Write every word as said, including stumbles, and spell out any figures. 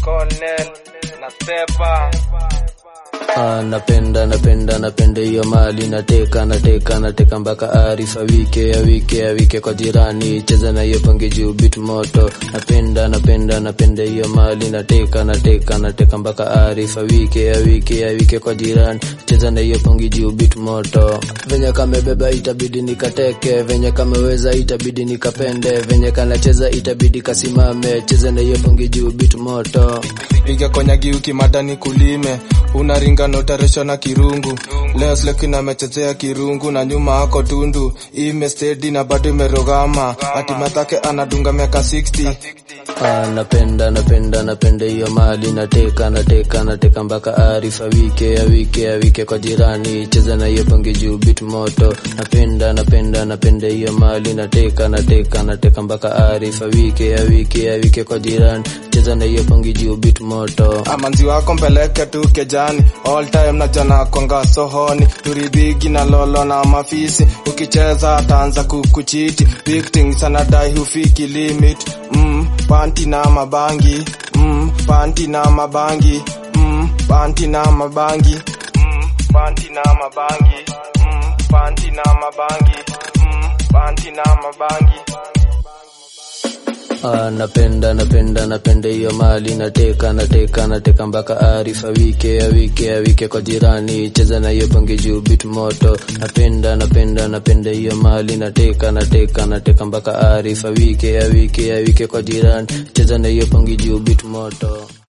Colonel na Stepa. Ah, napenda napenda napenda hiyo mali nateka nateka nateka mpaka arifa wike ya wike ya wike kwa jirani cheza na hiyo pange juu beat moto. Napenda napenda napenda hiyo mali nateka nateka nateka mpaka arifa wike ya wike ya wike kwa jirani cheza na hiyo pange juu beat moto. Venye kama beba itabidi nikateke, venye kama weza itabidi nikapende, venye kana cheza itabidi kasimame cheza na hiyo pange juu beat moto. Piga konyagi ukimadani kulime unaringa notaresho na kirungu leo sleki na mechezea kirungu na nyuma hako tundu ime steady na bado imerogama ati matake anadunga miaka sixty. Ah, napenda napenda napenda hiyo mali nateka nateka nateka mpaka arifa wike ya wike ya wike kwa jirani cheza na hiyo pange juu beat moto. Napenda napenda napenda hiyo mali nateka nateka nateka mpaka arifa wike ya wike ya wike kwa jirani cheza na hiyo pange juu beat moto. Amanzi wako mpeleke tu kejani all time na jana konga sohoni turibigi na lolo na mafisi ukicheza ataanza kukuchiti big things anadai hufiki limit. Mm, panti na mabangi mm, panti na mabangi mm, panti na mabangi mm, panti na mabangi mm, panti na mabangi mm, panti na mabangi. Ah, napenda napenda napenda hiyo mali nateka nateka nateka mpaka arifa wike ya wike ya wike kwa jirani cheza na hiyo pange juu beat moto. Napenda napenda napenda hiyo mali nateka nateka nateka mpaka arifa wike ya wike ya wike kwa jirani cheza na hiyo pange juu beat moto.